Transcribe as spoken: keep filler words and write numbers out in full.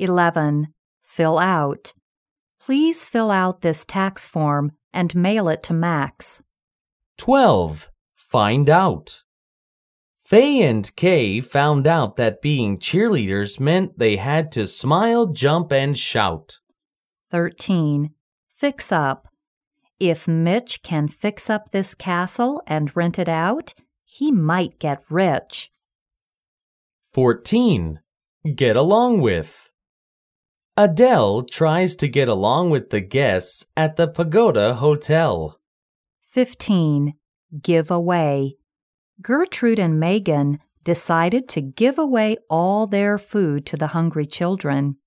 eleven. Fill out. Please fill out this tax form and mail it to Max. twelve. Find out. Faye and Kay found out that being cheerleaders meant they had to smile, jump, and shout. thirteen. Fix up. If Mitch can fix up this castle and rent it out, he might get rich. fourteen. Get along with. Adele tries to get along with the guests at the Pagoda Hotel. fifteen. Give away. Gertrude and Megan decided to give away all their food to the hungry children.